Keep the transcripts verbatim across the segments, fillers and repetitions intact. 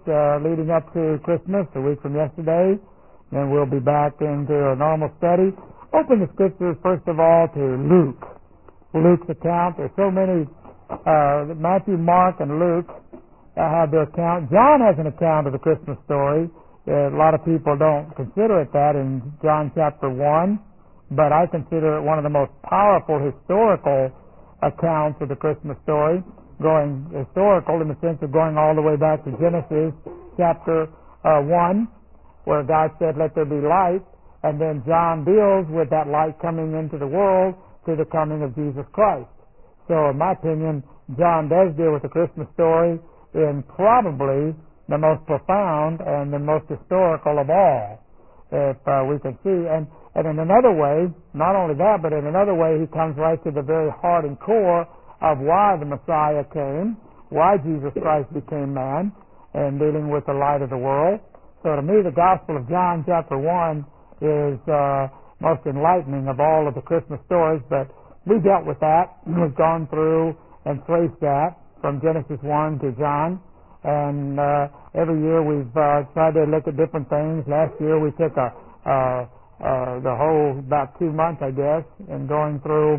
uh, leading up to Christmas, a week from yesterday. Then we'll be back into a normal study. Open the Scriptures, first of all, to Luke. Luke's account. There's so many, uh, Matthew, Mark, and Luke uh, have their account. John has an account of the Christmas story. Uh, a lot of people don't consider it that in John chapter one, but I consider it one of the most powerful historical accounts of the Christmas story, going historical in the sense of going all the way back to Genesis chapter uh, one, where God said, "Let there be light," and then John deals with that light coming into the world to the coming of Jesus Christ. So in my opinion, John does deal with the Christmas story in probably the most profound and the most historical of all, if uh, we can see. And, and in another way, not only that, but in another way, he comes right to the very heart and core of why the Messiah came, why Jesus Christ became man, and dealing with the light of the world. So to me, the Gospel of John chapter one is uh, most enlightening of all of the Christmas stories, but we dealt with that. We've gone through and traced that from Genesis one to John, and uh, every year we've uh, tried to look at different things. Last year we took a, uh, uh, the whole, about two months, I guess, in going through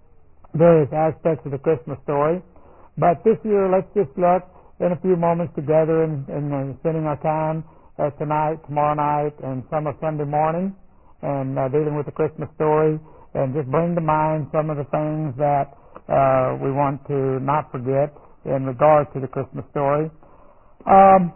various aspects of the Christmas story. But this year, let's just look in a few moments together and, and uh, spending our time uh, tonight, tomorrow night, and some of Sunday morning, and uh, dealing with the Christmas story, and just bring to mind some of the things that uh, we want to not forget in regard to the Christmas story. Um,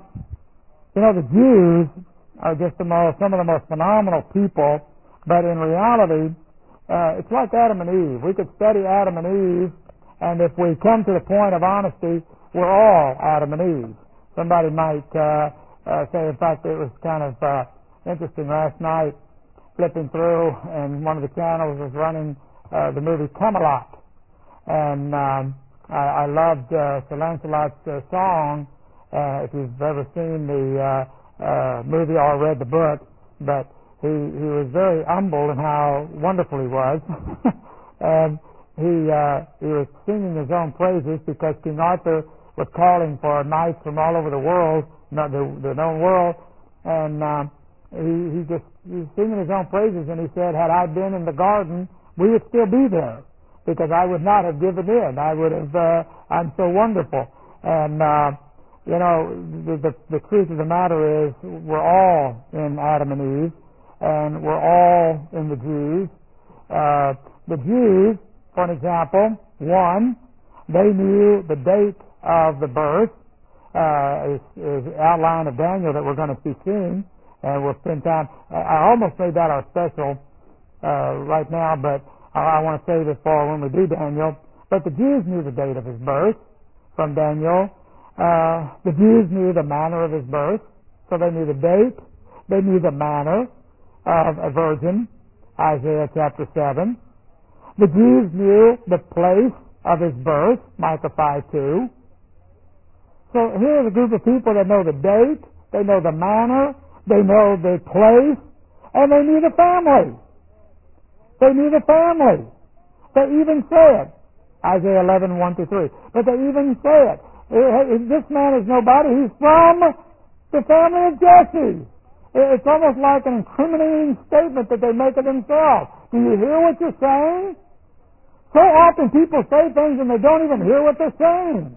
you know, the Jews are just the most, some of the most phenomenal people, but in reality, uh, it's like Adam and Eve. We could study Adam and Eve, and if we come to the point of honesty, we're all Adam and Eve. Somebody might uh, uh, say, in fact, it was kind of uh, interesting last night, flipping through, and one of the channels was running uh, the movie Camelot, and um, I, I loved uh, Sir Lancelot's uh, song. Uh, if you've ever seen the uh, uh, movie or read the book, but he he was very humble in how wonderful he was, and he uh, he was singing his own praises because King Arthur was calling for knights from all over the world, not the, the known world, and um, he he just he was singing his own praises, and he said, "Had I been in the garden, we would still be there, because I would not have given in. I would have. Uh, I'm so wonderful." And uh, you know, the, the the truth of the matter is, we're all in Adam and Eve, and we're all in the Jews. Uh, the Jews, for an example, one, they knew the date of the birth, uh, is, is outline of Daniel that we're going to be seeing, and we'll spend time. I almost made that our special uh, right now, but I, I want to save it for when we do Daniel. But the Jews knew the date of his birth from Daniel. Uh, the Jews knew the manner of his birth, so they knew the date. They knew the manner of a virgin, Isaiah chapter seven. The Jews knew the place of his birth, Micah five two. So here's a group of people that know the date, they know the manner, they know the place, and they knew the family. They knew the family. They even said, Isaiah eleven, one through three, but they even said, this man is nobody, he's from the family of Jesse. It's almost like an incriminating statement that they make of themselves. Do you hear what you're saying? So often people say things and they don't even hear what they're saying.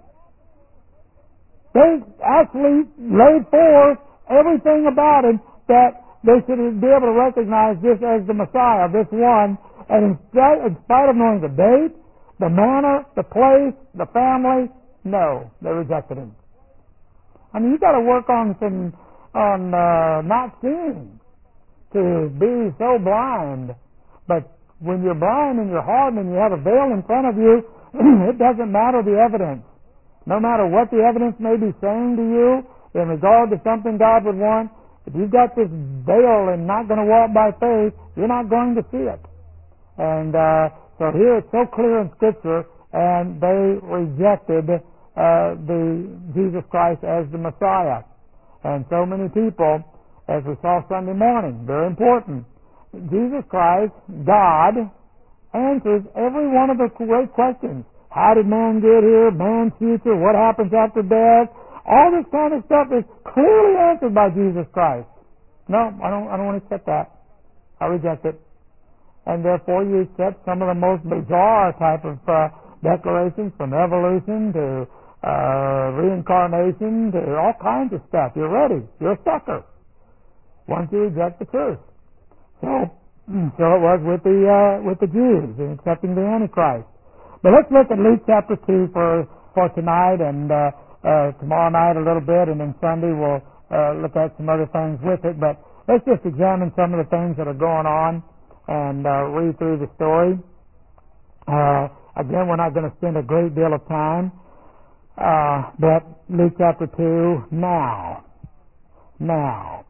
They actually laid forth everything about him that they should be able to recognize this as the Messiah, this one, and in spite, in spite of knowing the date, the manner, the place, the family, no, they rejected him. I mean, you got to work on some on uh, not seeing to be so blind. But when you're blind and you're hardened and you have a veil in front of you, it doesn't matter the evidence. No matter what the evidence may be saying to you in regard to something God would want, if you've got this veil and not going to walk by faith, you're not going to see it. And uh, so here it's so clear in Scripture, and they rejected uh, the Jesus Christ as the Messiah. And so many people, as we saw Sunday morning, very important. Jesus Christ, God, answers every one of the great questions. How did man get here? Man's future? What happens after death? All this kind of stuff is clearly answered by Jesus Christ. No, I don't, I don't want to accept that. I reject it. And therefore you accept some of the most bizarre type of uh, declarations, from evolution to uh, reincarnation to all kinds of stuff. You're ready. You're a sucker once you reject the truth. So, so it was with the uh, with the Jews in accepting the Antichrist. But let's look at Luke chapter two for for tonight, and uh, uh, tomorrow night a little bit, and then Sunday we'll uh, look at some other things with it. But let's just examine some of the things that are going on and uh, read through the story. Uh, again, we're not going to spend a great deal of time, uh, but Luke chapter two, now. Now.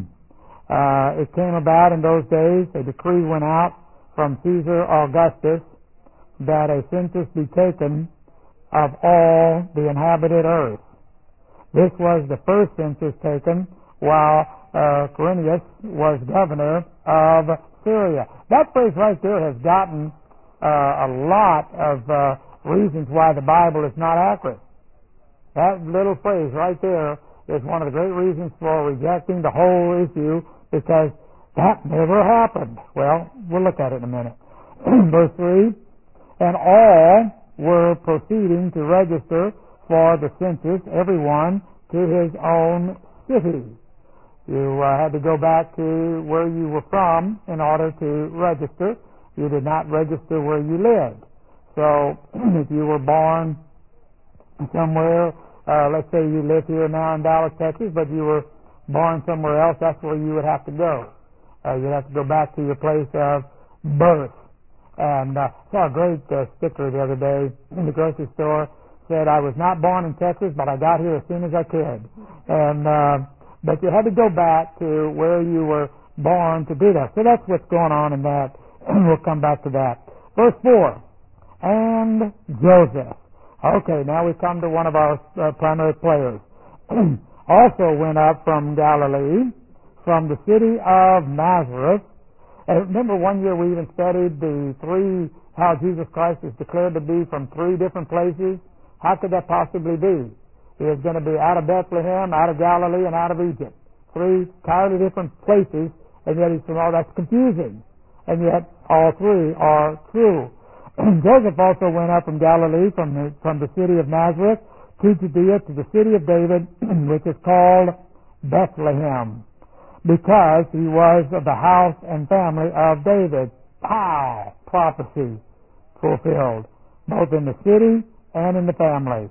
uh, it came about in those days, a decree went out from Caesar Augustus that a census be taken of all the inhabited earth. This was the first census taken while uh, Quirinius was governor of Syria. That phrase right there has gotten uh, a lot of uh, reasons why the Bible is not accurate. That little phrase right there is one of the great reasons for rejecting the whole issue, because that never happened. Well, we'll look at it in a minute. Verse three, and all were proceeding to register for the census, everyone to his own city. You uh, had to go back to where you were from in order to register. You did not register where you lived. So if you were born somewhere, uh, let's say you live here now in Dallas, Texas, but you were born somewhere else, that's where you would have to go. Uh, you'd have to go back to your place of birth. And I uh, saw a great uh, sticker the other day in the grocery store. Said, I was not born in Texas, but I got here as soon as I could. And uh, but you had to go back to where you were born to do that. So that's what's going on in that, and we'll come back to that. Verse four, and Joseph. Okay, now we come to one of our uh, primary players. Also went up from Galilee, from the city of Nazareth. And remember, one year we even studied the three, how Jesus Christ is declared to be from three different places. How could that possibly be? He is going to be out of Bethlehem, out of Galilee, and out of Egypt. Three entirely different places, and yet he's from all. That's confusing. And yet all three are true. Joseph also went up from Galilee, from the, from the city of Nazareth, to Judea, to the city of David, which is called Bethlehem, because he was of the house and family of David. Pow! Prophecy fulfilled, both in the city and in the family.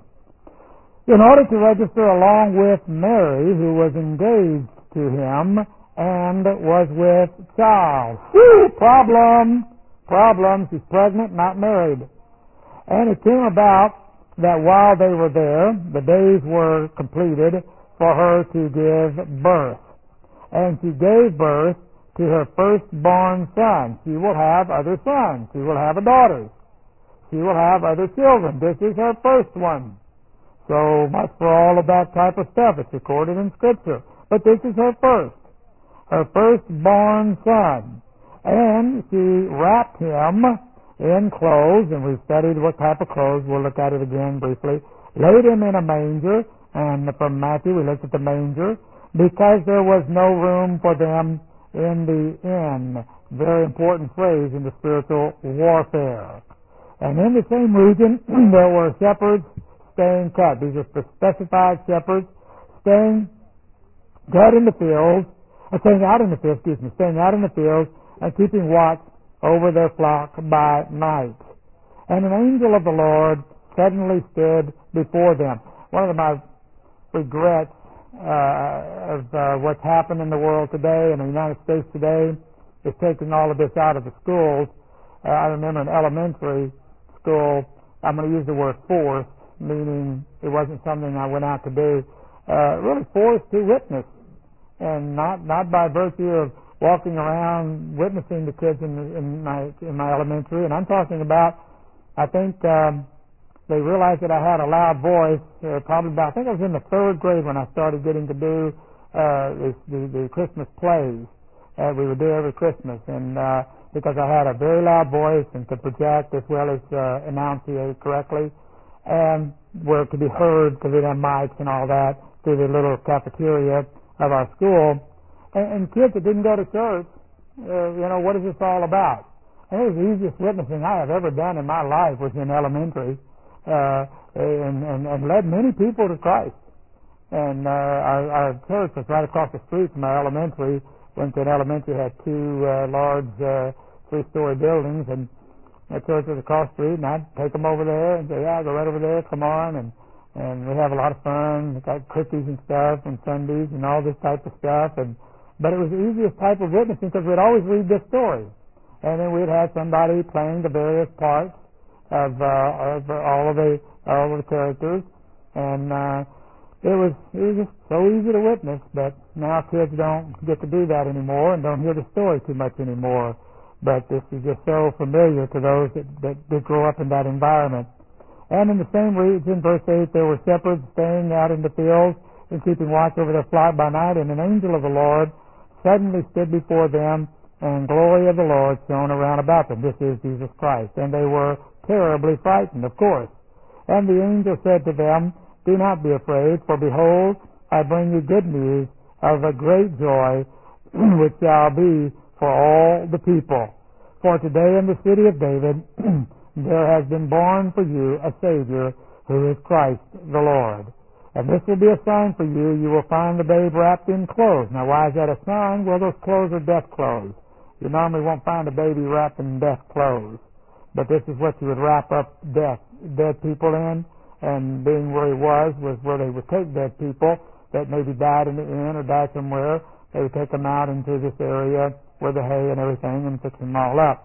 In order to register along with Mary, who was engaged to him and was with child. Whew, problem! Problem, she's pregnant, not married. And it came about that while they were there, the days were completed for her to give birth. And she gave birth to her firstborn son. She will have other sons. She will have a daughter. She will have other children. This is her first one. So much for all of that type of stuff. It's recorded in Scripture. But this is her first. Her firstborn son. And she wrapped him in clothes, and we've studied what type of clothes. We'll look at it again briefly. Laid him in a manger, and from Matthew we looked at the manger, because there was no room for them in the inn. Very important phrase in the spiritual warfare. And in the same region there were shepherds staying cut. These are specified shepherds staying cut in the fields, or staying out in the fields, excuse me, staying out in the fields and keeping watch over their flock by night. And an angel of the Lord suddenly stood before them. One of my regrets uh, of uh, what's happened in the world today, in the United States today, is taking all of this out of the schools. Uh, I remember in elementary school, I'm going to use the word forced, meaning it wasn't something I went out to do. Uh, really forced to witness, and not not by virtue of walking around witnessing to kids in, in my in my elementary. And I'm talking about, I think um, they realized that I had a loud voice. Uh, probably about, I think I was in the third grade when I started getting to do uh, the, the, the Christmas plays that we would do every Christmas, and uh, because I had a very loud voice and could project as well as uh, enunciate correctly. And where it could be heard because we'd have mics and all that through the little cafeteria of our school. And, and kids that didn't go to church, uh, you know, what is this all about? And it was the easiest witnessing I have ever done in my life was in elementary, uh, and, and, and led many people to Christ. And uh, our, our church was right across the street from our elementary. Went to an elementary, had two uh, large uh, three-story buildings, and the church was across the street, and I'd take them over there and say, yeah, go right over there, come on, and and we have a lot of fun. We got cookies and stuff on Sundays and all this type of stuff. And but it was the easiest type of witnessing because we'd always read this story, and then we'd have somebody playing the various parts of, uh, of all of the all of the characters, and uh, it was it was just so easy to witness. But now kids don't get to do that anymore and don't hear the story too much anymore. But this is just so familiar to those that, that, that grow up in that environment. And in the same region, verse eight, there were shepherds staying out in the fields and keeping watch over their flock by night, and an angel of the Lord suddenly stood before them, and glory of the Lord shone around about them. This is Jesus Christ. And they were terribly frightened, of course. And the angel said to them, do not be afraid, for behold, I bring you good news of a great joy, which shall be for all the people. For today in the city of David there has been born for you a Savior, who is Christ the Lord. And this will be a sign for you. You will find the babe wrapped in clothes. Now why is that a sign? Well, those clothes are death clothes. You normally won't find a baby wrapped in death clothes. But this is what you would wrap up death, dead people in. And being where he was was where they would take dead people that maybe died in the inn or died somewhere. They would take them out into this area where the hay and everything and fix them all up,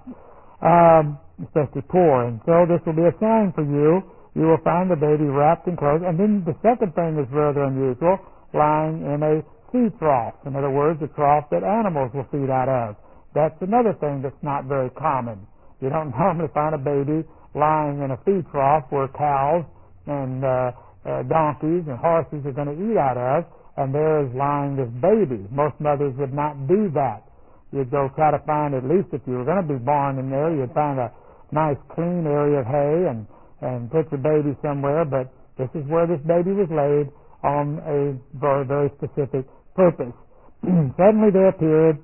um, especially poor. And so this will be a sign for you. You will find the baby wrapped in clothes. And then the second thing is rather unusual, lying in a feed trough. In other words, a trough that animals will feed out of. That's another thing that's not very common. You don't normally find a baby lying in a feed trough where cows and uh, uh, donkeys and horses are going to eat out of, and there is lying this baby. Most mothers would not do that. You'd go try to find, at least if you were going to be born in there, you'd find a nice clean area of hay and, and put your baby somewhere, but this is where this baby was laid on a very, very specific purpose. Suddenly there appeared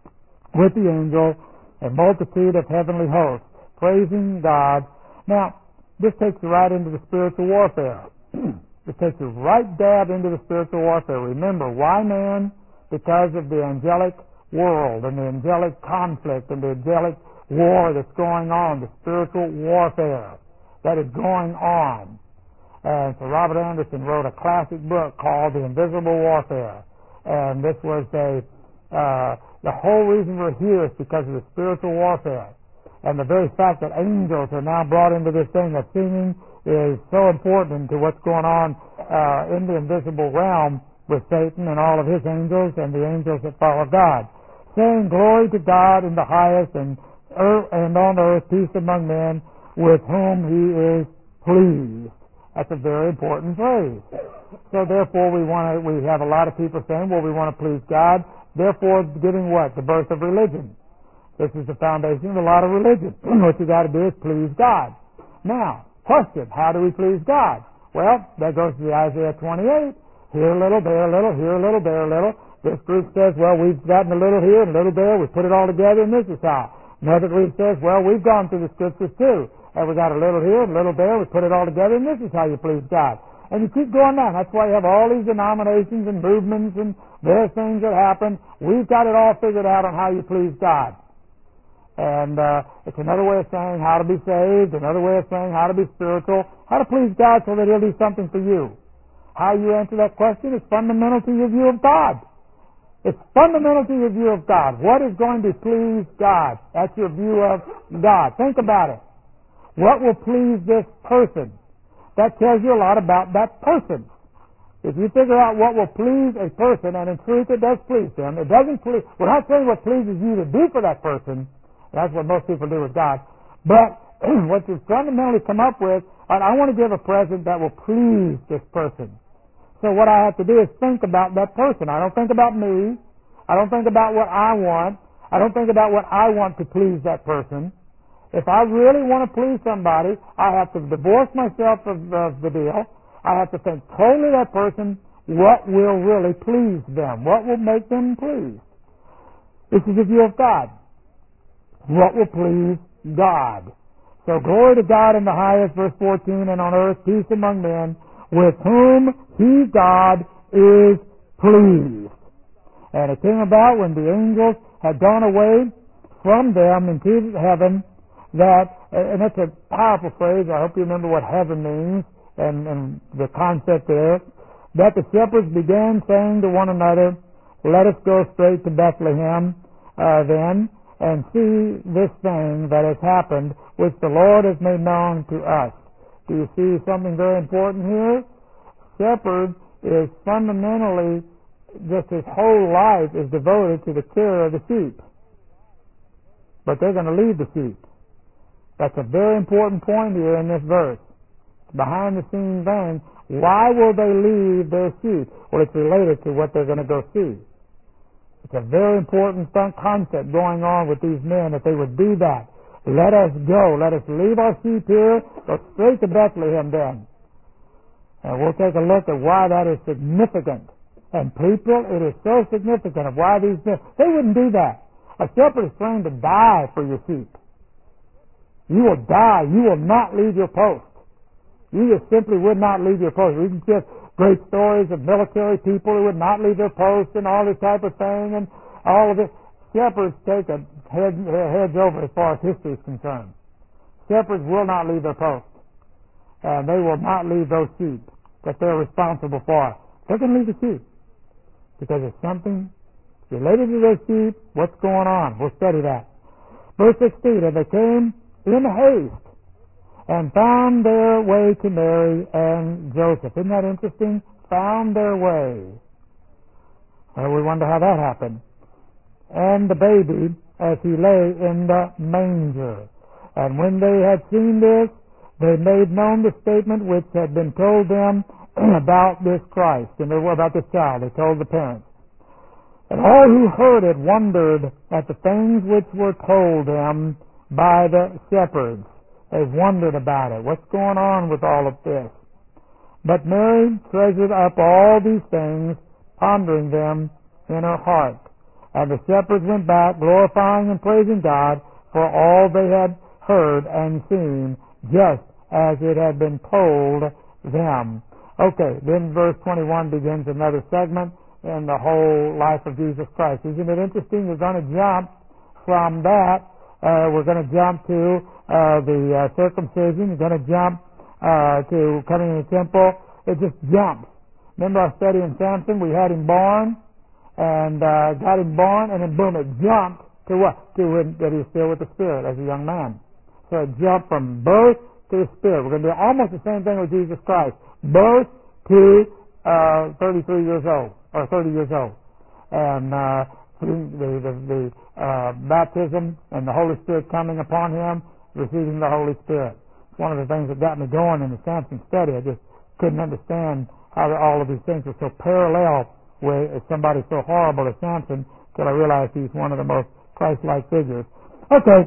with the angel a multitude of heavenly hosts, praising God. Now, this takes you right into the spiritual warfare. This takes you right dab into the spiritual warfare. Remember, why man? Because of the angelic world and the angelic conflict and the angelic war that's going on, the spiritual warfare that is going on. And so Robert Anderson wrote a classic book called The Invisible Warfare. And this was a, uh, the whole reason we're here is because of the spiritual warfare. And the very fact that angels are now brought into this thing of singing is so important to what's going on uh, in the invisible realm with Satan and all of his angels and the angels that follow God, saying, glory to God in the highest, and earth, and on earth peace among men with whom he is pleased. That's a very important phrase. So therefore we want to, we have a lot of people saying, well, we want to please God, therefore giving what? The birth of religion. This is the foundation of a lot of religion. What you got to do is please God. Now, question, how do we please God? Well, that goes to the Isaiah twenty-eight. Here a little, there a little, here a little, there a little. This group says, well, we've gotten a little here and a little there. We put it all together, and this is how. Another group says, well, we've gone through the scriptures too. And we got a little here and a little there. We put it all together, and this is how you please God. And you keep going down. That's why you have all these denominations and movements and various things that happen. We've got it all figured out on how you please God. And uh, it's another way of saying how to be saved, another way of saying how to be spiritual, how to please God so that He'll do something for you. How you answer that question is fundamental to your view of God. It's fundamental to your view of God. What is going to please God? That's your view of God. Think about it. What will please this person? That tells you a lot about that person. If you figure out what will please a person, and in truth it does please them, it doesn't please, we're not saying what pleases you to do for that person. That's what most people do with God. But what you fundamentally come up with, and I want to give a present that will please this person. So what I have to do is think about that person. I don't think about me. I don't think about what I want. I don't think about what I want to please that person. If I really want to please somebody, I have to divorce myself of, of the deal. I have to think totally that person, what will really please them? What will make them pleased? This is the view of God. What will please God? So glory to God in the highest, verse fourteen, and on earth peace among men, with whom He, God, is pleased. And it came about when the angels had gone away from them into heaven, that, and that's a powerful phrase, I hope you remember what heaven means, and, and the concept there, that the shepherds began saying to one another, let us go straight to Bethlehem uh, then, and see this thing that has happened, which the Lord has made known to us. Do you see something very important here? Shepherd is fundamentally, just his whole life is devoted to the care of the sheep. But they're going to leave the sheep. That's a very important point here in this verse. Behind the scene thing, why will they leave their sheep? Well, it's related to what they're going to go see. It's a very important concept going on with these men, that they would do that. Let us go. Let us leave our sheep here, go straight to Bethlehem then. And we'll take a look at why that is significant. And people, it is so significant of why these men, they wouldn't do that. A shepherd is trained to die for your sheep. You will die. You will not leave your post. You just simply would not leave your post. We can get great stories of military people who would not leave their post and all this type of thing and all of it. Shepherds take a head, heads over as far as history is concerned. Shepherds will not leave their post. And they will not leave those sheep that they're responsible for. They're going to leave the sheep because it's something related to those sheep. What's going on? We'll study that. Verse sixteen, and they came in haste and found their way to Mary and Joseph. Isn't that interesting? Found their way. Well, we wonder how that happened. And the baby as he lay in the manger. And when they had seen this, they made known the statement which had been told them about this Christ, and they were about this child. They told the parents. And all who heard it wondered at the things which were told them by the shepherds. They wondered about it. What's going on with all of this? But Mary treasured up all these things, pondering them in her heart. And the shepherds went back, glorifying and praising God for all they had heard and seen, just as it had been told them. Okay, then verse twenty-one begins another segment in the whole life of Jesus Christ. Isn't it interesting? We're going to jump from that. Uh, we're going to jump to uh, the uh, circumcision. We're going to jump uh, to coming in the temple. It just jumps. Remember our study in Samson? We had him born and uh, got him born, and then boom, it jumped to what? To him, that he was still with the Spirit as a young man. So it jumped from birth to the Spirit. We're going to do almost the same thing with Jesus Christ. Birth to uh, thirty-three years old, or thirty years old. And uh, the, the, the uh, baptism and the Holy Spirit coming upon him, receiving the Holy Spirit. It's one of the things that got me going in the Samson study. I just couldn't understand how all of these things were so parallel with somebody so horrible as Samson, till I realized he's one of the most Christ-like figures. Okay,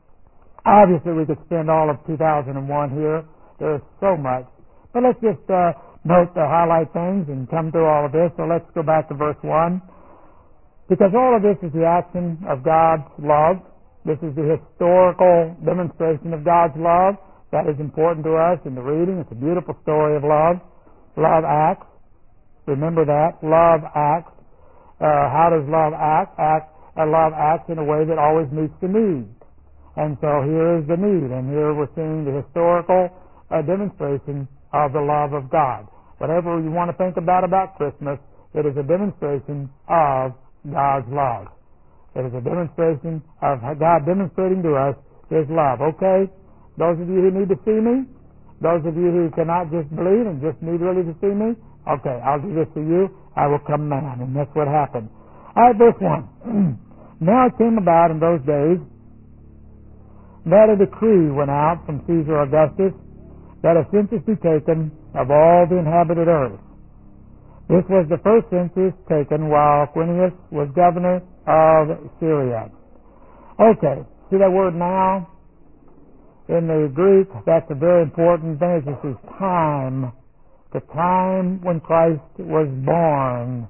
obviously we could spend all of two thousand one here. There's so much. But let's just uh, note the highlight things and come through all of this. So let's go back to verse one. Because all of this is the action of God's love. This is the historical demonstration of God's love. That is important to us in the reading. It's a beautiful story of love. Love acts. Remember that. Love acts. Uh, how does love act? Act uh, love acts in a way that always meets the need. And so here is the need. And here we're seeing the historical uh, demonstration of the love of God. Whatever you want to think about about Christmas, it is a demonstration of God's love. It is a demonstration of God demonstrating to us His love. Okay? Those of you who need to see me, those of you who cannot just believe and just need really to see me, okay, I'll do this for you. I will come man. And that's what happened. All right, verse one. Now it came about in those days that a decree went out from Caesar Augustus that a census be taken of all the inhabited earth. This was the first census taken while Quirinius was governor of Syria. Okay, see that word now? in the Greek, that's a very important thing. This is time. The time when Christ was born.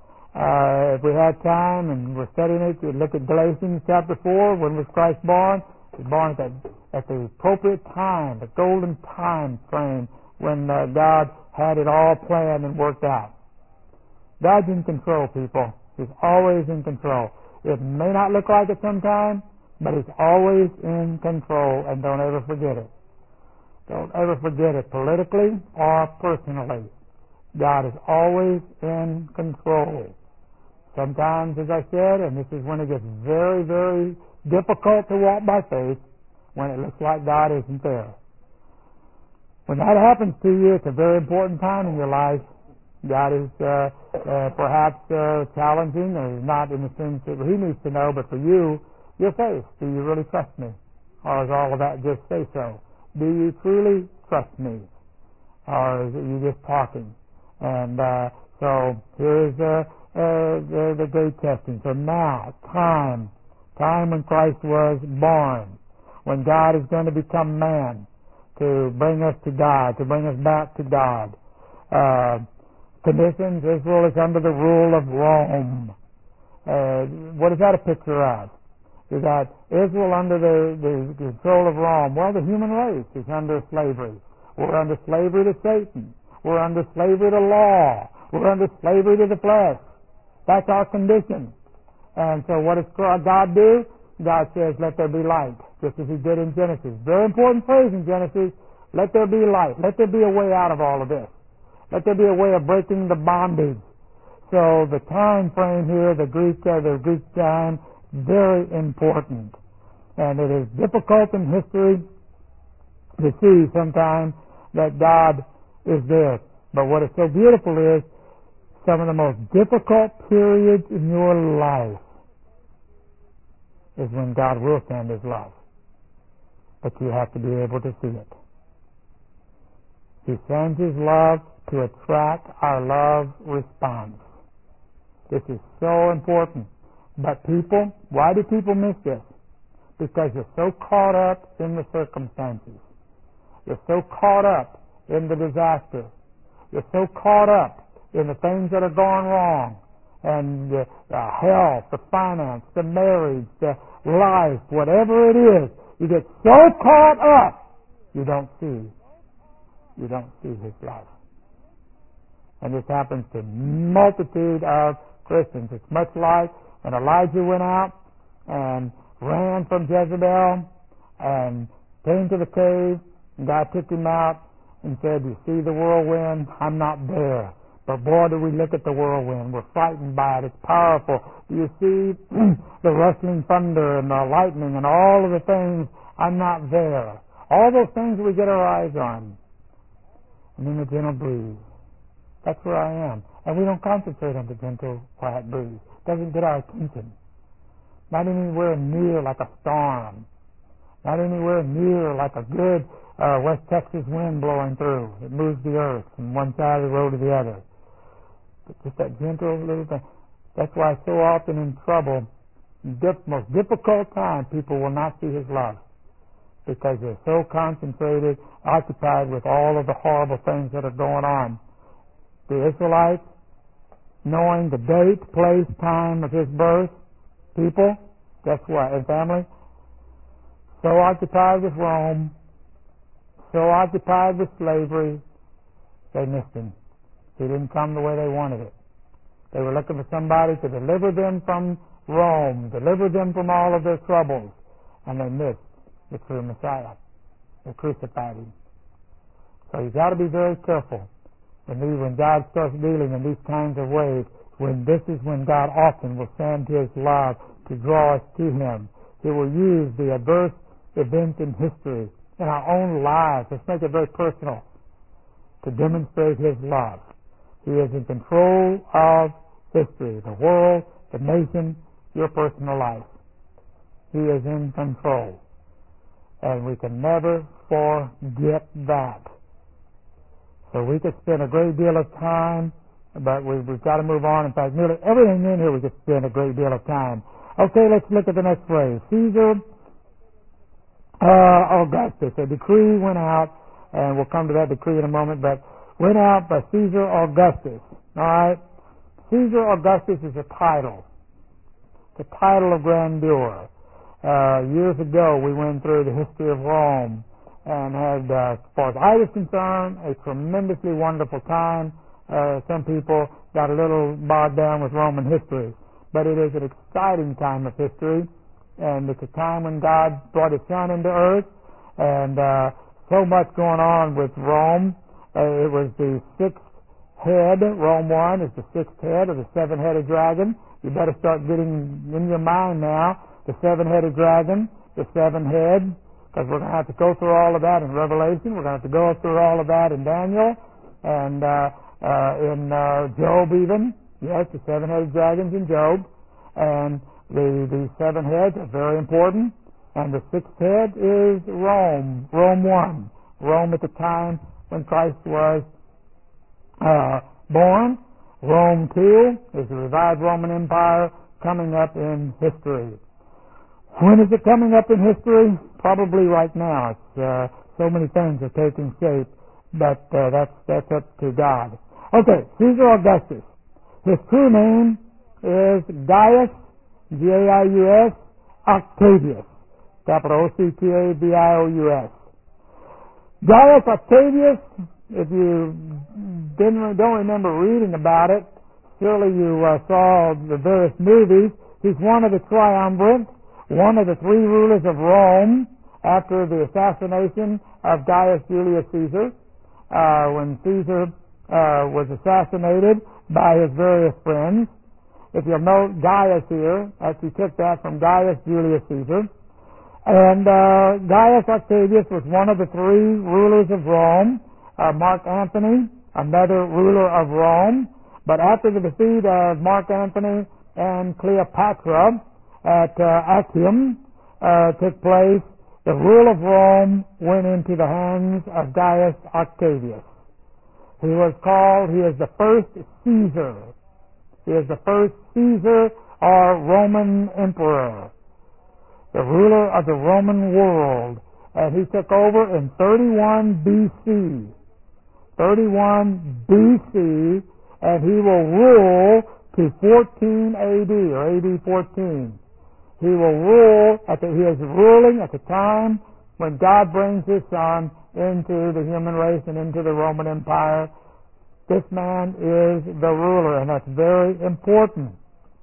Uh, if we had time and we're studying it, we'd look at Galatians chapter four. When was Christ born? He was born at the, at the appropriate time, the golden time frame when uh, God had it all planned and worked out. God's in control, people. He's always in control. It may not look like it sometimes, but He's always in control, and don't ever forget it. Don't ever forget it, politically or personally. God is always in control. Sometimes, as I said, and this is when it gets very, very difficult to walk by faith, when it looks like God isn't there. When that happens to you, it's a very important time in your life. God is uh, uh, perhaps uh, challenging, or not in the sense that He needs to know, but for you, your faith. Do you really trust me? Or is all of that just say so? Do you truly trust me? Or is it you just talking? And uh, so here's uh, uh, the, the great testing. So now, time. Time when Christ was born. When God is going to become man to bring us to God, to bring us back to God. Uh, conditions, Israel is under the rule of Rome. Uh, what is that a picture of? Is that Israel under the, the control of Rome? Well, the human race is under slavery. We're under slavery to Satan. We're under slavery to law. We're under slavery to the flesh. That's our condition. And so what does God do? God says, let there be light, just as He did in Genesis. Very important phrase in Genesis. Let there be light. Let there be a way out of all of this. Let there be a way of breaking the bondage. So the time frame here, the Greek, uh, the Greek time, very important. And it is difficult in history to see sometimes that God is there. But what is so beautiful is some of the most difficult periods in your life is when God will send His love. But you have to be able to see it. He sends His love to attract our love response. This is so important. But people, why do people miss this? Because you're so caught up in the circumstances. You're so caught up in the disaster. You're so caught up in the things that are going wrong. And the, the health, the finance, the marriage, the life, whatever it is. You get so caught up, you don't see. You don't see His love. And this happens to a multitude of Christians. It's much like when Elijah went out and ran from Jezebel and came to the cave, and God took him out and said, you see the whirlwind? I'm not there. But boy, do we look at the whirlwind. We're frightened by it. It's powerful. Do you see the rustling thunder and the lightning and all of the things? I'm not there. All those things we get our eyes on. And then the gentle breeze. That's where I am. And we don't concentrate on the gentle, quiet breeze. It doesn't get our attention. Not anywhere near like a storm. Not anywhere near like a good uh, West Texas wind blowing through. It moves the earth from one side of the road to the other. But just that gentle little thing. That's why so often in trouble, in the most difficult time, people will not see His love. Because they're so concentrated, occupied with all of the horrible things that are going on. The Israelites, knowing the date, place, time of His birth, people, guess what, and family, so occupied with Rome, so occupied with slavery, they missed Him. He didn't come the way they wanted it. They were looking for somebody to deliver them from Rome, deliver them from all of their troubles, and they missed the true Messiah. They crucified Him. So you've got to be very careful when, he, when God starts dealing in these kinds of ways. When this is when God often will send His love to draw us to Him. He will use the adverse events in history, in our own lives. Let's make it very personal, to demonstrate His love. He is in control of history, the world, the nation, your personal life. He is in control. And we can never forget that. So we could spend a great deal of time, but we, we've got to move on. In fact, nearly everything in here we could spend a great deal of time. Okay, let's look at the next phrase. Caesar uh, Augustus. A decree went out, and we'll come to that decree in a moment, but went out by Caesar Augustus. All right? Caesar Augustus is a title. It's a title of grandeur. Uh, years ago, we went through the history of Rome and had, uh, as far as I was concerned, a tremendously wonderful time. Uh, some people got a little bogged down with Roman history, but it is an exciting time of history, and it's a time when God brought His Son into earth, and uh, so much going on with Rome. Uh, it was the sixth head. Rome one is the sixth head of the seven-headed dragon. You better start getting in your mind now the seven-headed dragon, the seven heads, because we're going to have to go through all of that in Revelation. We're going to have to go through all of that in Daniel and uh, uh, in uh, Job even. Yes, the seven-headed dragons in Job. And the, the seven heads are very important. And the sixth head is Rome, Rome one. Rome at the time when Christ was uh, born. Rome two is the revived Roman Empire coming up in history. When is it coming up in history? Probably right now. It's, uh, so many things are taking shape, but uh, that's that's up to God. Okay, Caesar Augustus. His true name is Gaius, G A I U S, Octavius, capital O C T A V I O U S. Gaius Octavius, if you didn't, don't remember reading about it, surely you uh, saw the various movies. He's one of the triumvirate, one of the three rulers of Rome after the assassination of Gaius Julius Caesar. Uh, when Caesar uh, was assassinated by his various friends. If you'll note Gaius here, actually took that from Gaius Julius Caesar. And uh, Gaius Octavius was one of the three rulers of Rome. Uh, Mark Antony, another ruler of Rome. But after the defeat of Mark Antony and Cleopatra at uh, Actium uh, took place, the rule of Rome went into the hands of Gaius Octavius. He was called, he is the first Caesar. He is the first Caesar or Roman emperor, the ruler of the Roman world. And he took over in thirty-one B C. thirty-one B C, and he will rule to fourteen A D or A D fourteen. He will rule at the, he is ruling at the time when God brings His Son into the human race and into the Roman Empire. This man is the ruler, and that's very important.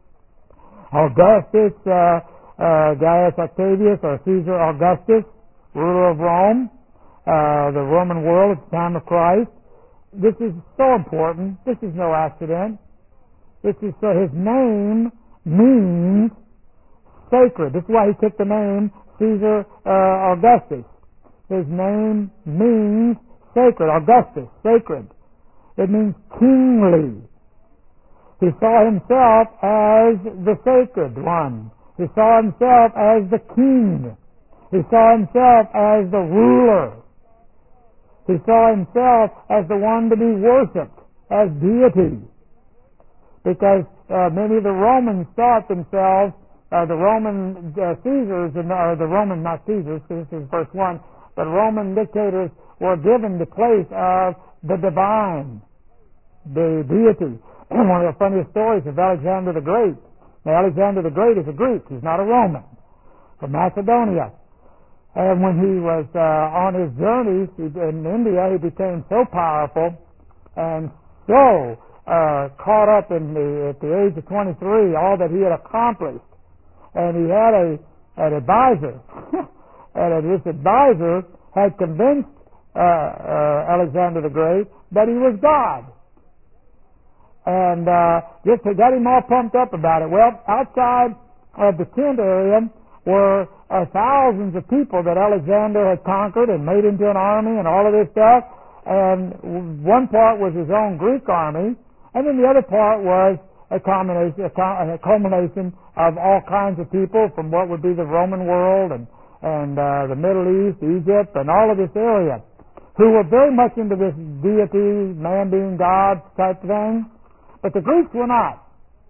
Augustus, uh, uh, Gaius Octavius, or Caesar Augustus, ruler of Rome, uh, the Roman world at the time of Christ. This is so important. This is no accident. This is so his name means sacred. This is why he took the name Caesar uh, Augustus. His name means sacred. Augustus, sacred. It means kingly. He saw himself as the sacred one. He saw himself as the king. He saw himself as the ruler. He saw himself as the one to be worshipped, as deity. Because uh, many of the Romans thought themselves, uh, the Roman uh, Caesars, and, or the Roman, not Caesars, because this is verse one, but Roman dictators were given the place of the divine, the deity. One of the funniest stories of Alexander the Great. Now, Alexander the Great is a Greek. He's not a Roman. From Macedonia. And when he was uh, on his journeys in India, he became so powerful and so uh, caught up in the, at the age of twenty-three, all that he had accomplished. And he had a an advisor. And this advisor had convinced uh, uh, Alexander the Great that he was God. And uh, just got him all pumped up about it. Well, outside of the tent area were uh, thousands of people that Alexander had conquered and made into an army and all of this stuff. And one part was his own Greek army, and then the other part was a combination, a culmination of all kinds of people from what would be the Roman world and and uh, the Middle East, Egypt, and all of this area, who were very much into this deity, man being God type thing. But the Greeks were not.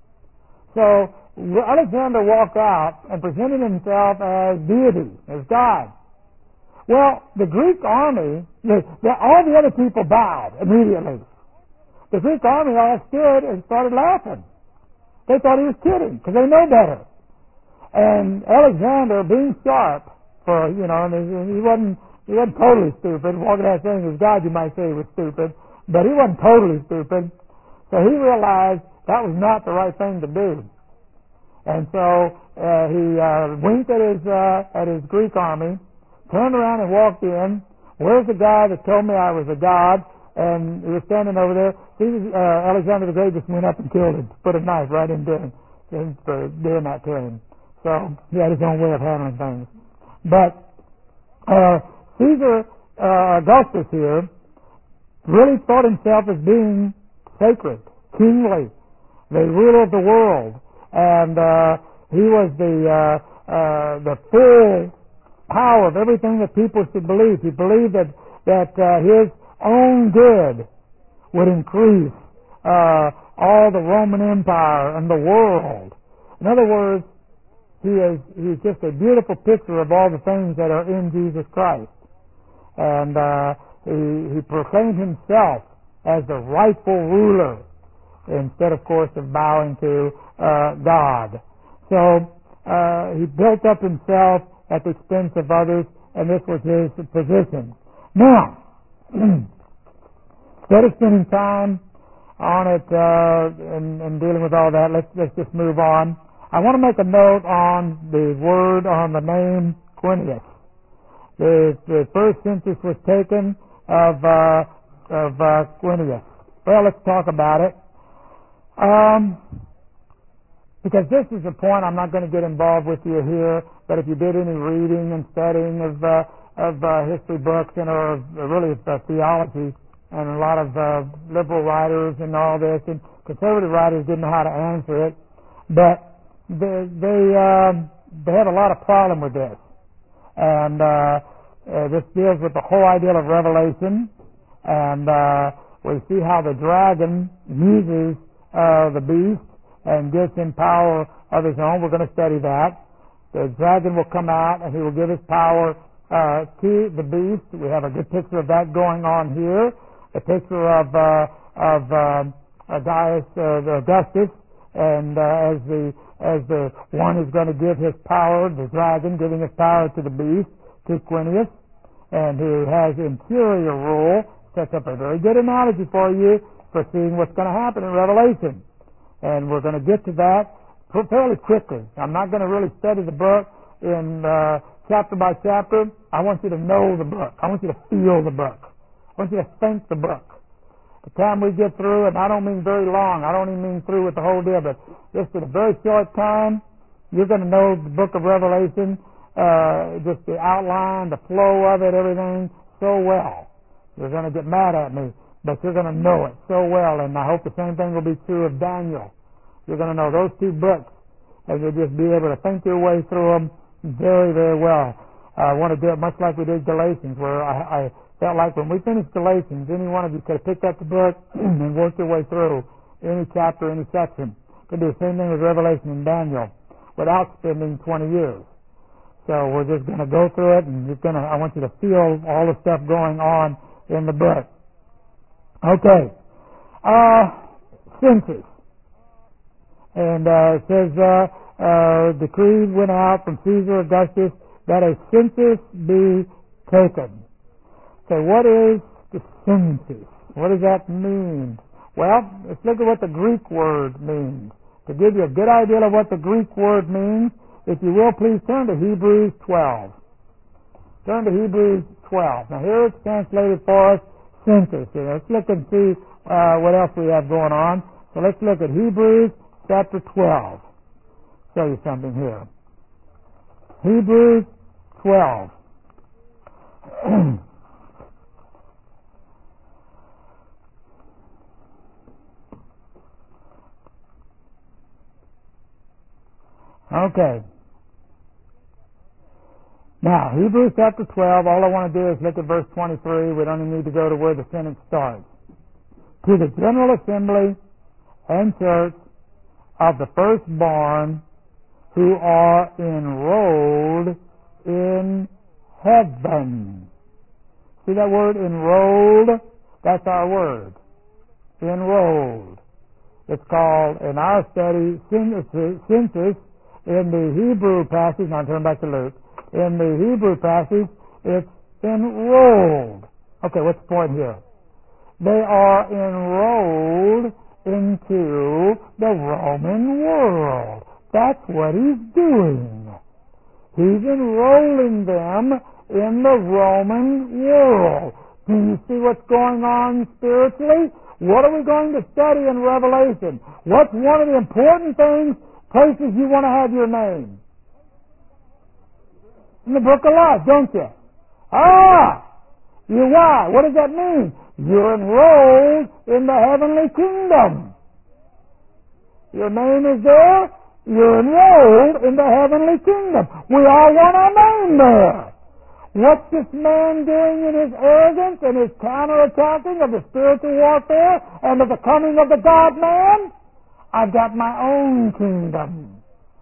So Alexander walked out and presented himself as deity, as God. Well, the Greek army, the, the, all the other people bowed immediately. The Greek army all stood and started laughing. They thought he was kidding because they know better. And Alexander, being sharp, for you know, I mean, he wasn't he wasn't totally stupid. Walking out saying he was God, you might say he was stupid, but he wasn't totally stupid. So he realized that was not the right thing to do. And so uh, he uh, winked at his uh, at his Greek army, turned around and walked in. Where's the guy that told me I was a god? And he was standing over there. Jesus, uh, Alexander the Great just went up and killed him, put a knife right into him for doing that to him. So he had his own way of handling things. But uh, Caesar uh, Augustus here really thought himself as being sacred, kingly, the ruler of the world, and uh, he was the uh, uh, the full power of everything that people should believe. He believed that that uh, his own good would increase uh, all the Roman Empire and the world. In other words, he is he's just a beautiful picture of all the things that are in Jesus Christ. And uh, he, he proclaimed himself as the rightful ruler instead, of course, of bowing to uh, God. So uh, he built up himself at the expense of others, and this was his position. Now, instead of spending time on it uh, and, and dealing with all that, let's, let's just move on. I want to make a note on the word, on the name Quirinius. The, the first census was taken of, uh, of uh, Quirinius. Well, let's talk about it. Um, because this is a point I'm not going to get involved with you here, but if you did any reading and studying of uh, of uh, history books and or really uh, theology, and a lot of uh, liberal writers and all this, and conservative writers didn't know how to answer it, but they they, uh, they have a lot of problem with this, and uh, uh, this deals with the whole idea of revelation, and uh, we see how the dragon uses uh, the beast and gives him power of his own. We're going to study that. The dragon will come out and he will give his power uh, to the beast. We have a good picture of that going on here. A picture of uh, of uh, Gaius uh, Augustus, and uh, as the as the one who's going to give his power, the dragon giving his power to the beast, to Quirinius, and who has inferior rule. Sets up a very good analogy for you for seeing what's going to happen in Revelation, and we're going to get to that fairly quickly. I'm not going to really study the book in uh, chapter by chapter. I want you to know the book. I want you to feel the book. I want you to think the book. The time we get through, and I don't mean very long. I don't even mean through with the whole deal, but just in a very short time, you're going to know the book of Revelation, uh, just the outline, the flow of it, everything so well. You're going to get mad at me, but you're going to know it so well, and I hope the same thing will be true of Daniel. You're going to know those two books, and you'll just be able to think your way through them very, very well. I want to do it much like we did Galatians, where I, I felt like when we finished Galatians, any one of you could have picked up the book and worked your way through any chapter, any section. Could do the same thing with Revelation and Daniel without spending twenty years. So we're just going to go through it, and you're going to, I want you to feel all the stuff going on in the book. Okay. Uh, census. And uh, it says, uh, uh, decree went out from Caesar Augustus that a census be taken. So what is the census? What does that mean? Well, let's look at what the Greek word means. To give you a good idea of what the Greek word means, if you will, please turn to Hebrews twelve. Turn to Hebrews twelve. Now here it's translated for us, census. Here, let's look and see uh, what else we have going on. So let's look at Hebrews chapter twelve. Show you something here. Hebrews twelve. Okay. Now, Hebrews chapter twelve, all I want to do is look at verse twenty-three. We don't even need to go to where the sentence starts. To the general assembly and church of the firstborn who are enrolled in heaven. See that word enrolled? That's our word. Enrolled. It's called, in our study, census. In the Hebrew passage, now turn back to Luke. In the Hebrew passage, it's enrolled. Okay, what's the point here? They are enrolled into the Roman world. That's what he's doing. He's enrolling them in the Roman world. Do you see what's going on spiritually? What are we going to study in Revelation? What's one of the important things, places you want to have your name? In the book of life, don't you? Ah! You why? What does that mean? You're enrolled in the heavenly kingdom. Your name is there. You're enrolled in the heavenly kingdom. We all want our name there. What's this man doing in his arrogance and his counterattacking of the spiritual warfare and of the coming of the God-man? I've got my own kingdom.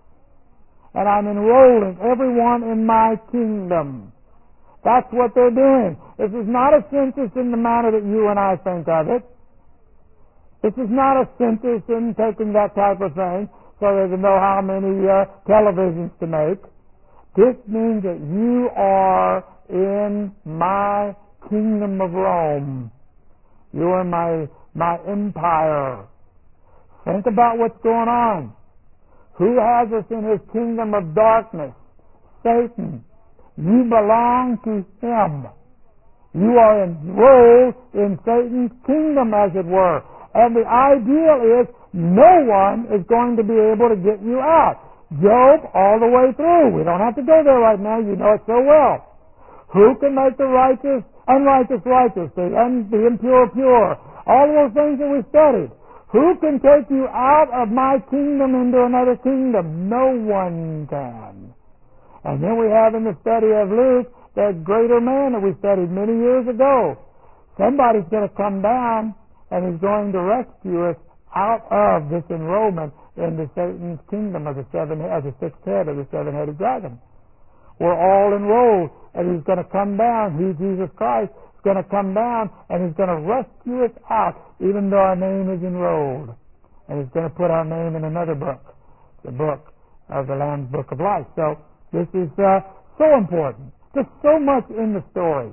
And I'm enrolling everyone in my kingdom. That's what they're doing. This is not a census in the manner that you and I think of it. This is not a census in taking that type of thing so they can know how many uh, televisions to make. This means that you are in my kingdom of Rome. You are my, my empire. Think about what's going on. Who has us in his kingdom of darkness? Satan. You belong to him. You are enrolled in Satan's kingdom, as it were. And the ideal is no one is going to be able to get you out. Job, all the way through. We don't have to go there right now. You know it so well. Who can make the righteous unrighteous righteous, the, un, the impure pure? All those things that we studied. Who can take you out of my kingdom into another kingdom? No one can. And then we have in the study of Luke that greater man that we studied many years ago. Somebody's going to come down and is going to rescue us out of this enrollment into Satan's kingdom of the seven, of the sixth head of the seven-headed dragon. We're all enrolled, and he's going to come down. He, Jesus Christ, is going to come down, and he's going to rescue us out, even though our name is enrolled. And he's going to put our name in another book, the book of the Lamb's Book of Life. So this is uh, so important. There's so much in the story.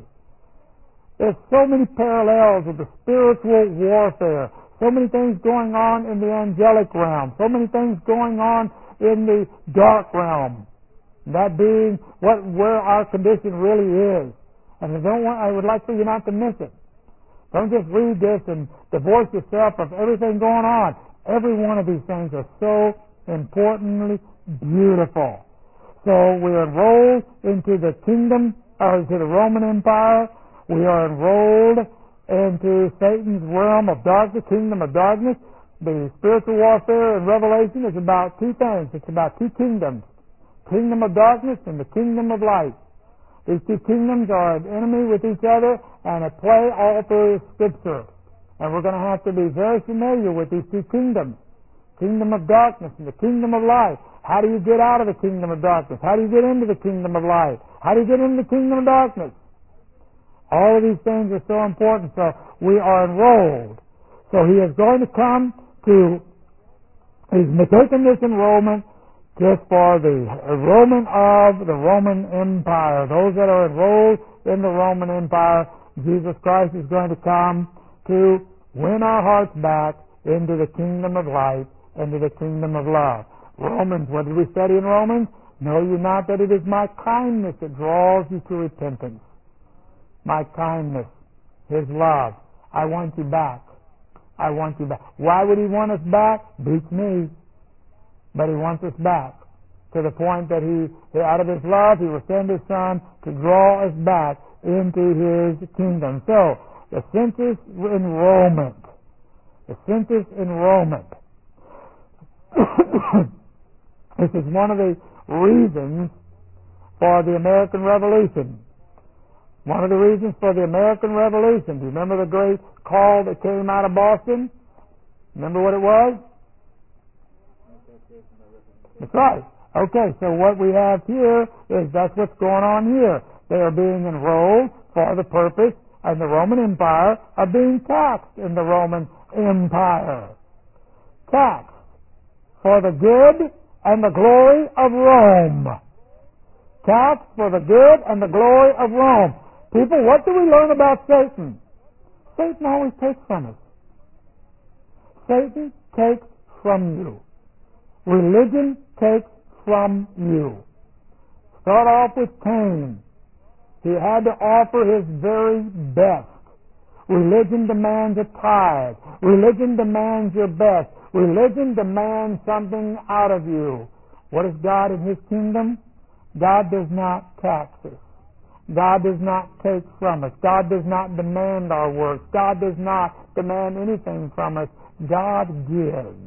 There's so many parallels of the spiritual warfare. So many things going on in the angelic realm. So many things going on in the dark realm. That being what where our condition really is. And I don't want I would like for you not to miss it. Don't just read this and divorce yourself of everything going on. Every one of these things are so importantly beautiful. So we are enrolled into the kingdom, or into the Roman Empire. We are enrolled into Satan's realm of darkness, kingdom of darkness. The spiritual warfare in Revelation is about two things. It's about two kingdoms. Kingdom of darkness and the kingdom of light. These two kingdoms are an enemy with each other and at play all through Scripture. And we're going to have to be very familiar with these two kingdoms. Kingdom of darkness and the kingdom of light. How do you get out of the kingdom of darkness? How do you get into the kingdom of light? How do you get into the kingdom of darkness? All of these things are so important. So we are enrolled. So he is going to come to, he's taking this enrollment just for the enrollment of the Roman Empire. Those that are enrolled in the Roman Empire, Jesus Christ is going to come to win our hearts back into the kingdom of light, into the kingdom of love. Romans, what did we study in Romans? Know you not that it is my kindness that draws you to repentance. My kindness, his love. I want you back. I want you back. Why would he want us back? Beats me. But he wants us back to the point that he, out of his love, he will send his Son to draw us back into his kingdom. So, the census enrollment. The census enrollment. This is one of the reasons for the American Revolution. One of the reasons for the American Revolution. Do you remember the great call that came out of Boston? Remember what it was? That's right. Okay, so what we have here is that's what's going on here. They are being enrolled for the purpose of the Roman Empire of being taxed in the Roman Empire. Taxed for the good and the glory of Rome. Taxed for the good and the glory of Rome. People, what do we learn about Satan? Satan always takes from us. Satan takes from you. Religion takes from you. Start off with Cain. He had to offer his very best. Religion demands a tithe. Religion demands your best. Religion demands something out of you. What is God in His kingdom? God does not tax us. God does not take from us. God does not demand our works. God does not demand anything from us. God gives.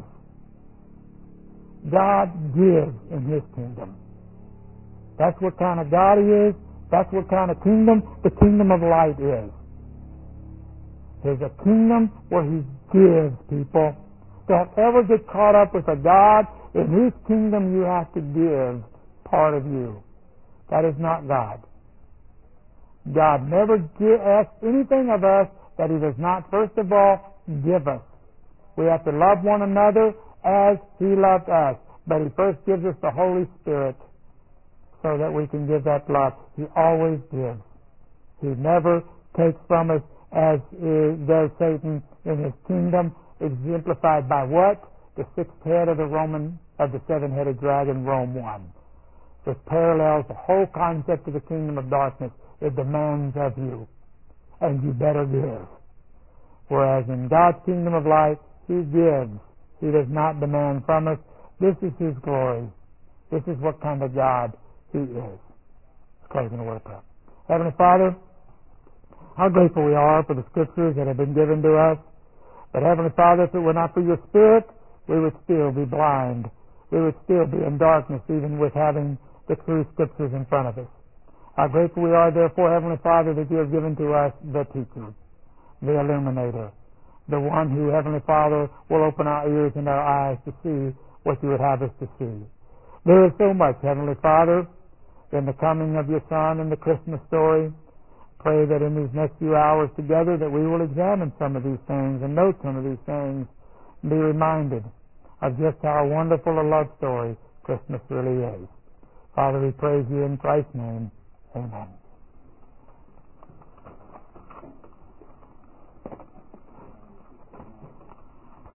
God gives in His kingdom. That's what kind of God He is. That's what kind of kingdom the kingdom of light is. There's a kingdom where He gives, people. Don't ever get caught up with a God in whose kingdom you have to give part of you. That is not God. God never asks anything of us that He does not, first of all, give us. We have to love one another as He loved us. But He first gives us the Holy Spirit so that we can give that love. He always gives. He never takes from us as does Satan in his kingdom, exemplified by what? The sixth head of the Roman, of the seven-headed dragon, Rome one. It parallels the whole concept of the kingdom of darkness. It demands of you, and you better give. Whereas in God's kingdom of light, He gives. He does not demand from us. This is His glory. This is what kind of God He is. Let's close in a word of prayer. Heavenly Father, how grateful we are for the Scriptures that have been given to us. But Heavenly Father, if it were not for Your Spirit, we would still be blind. We would still be in darkness, even with having the true Scriptures in front of us. How grateful we are, therefore, Heavenly Father, that You have given to us the teacher, the illuminator, the one who, Heavenly Father, will open our ears and our eyes to see what You would have us to see. There is so much, Heavenly Father, in the coming of Your Son and the Christmas story. Pray that in these next few hours together that we will examine some of these things and note some of these things and be reminded of just how wonderful a love story Christmas really is. Father, we praise You in Christ's name. Amen.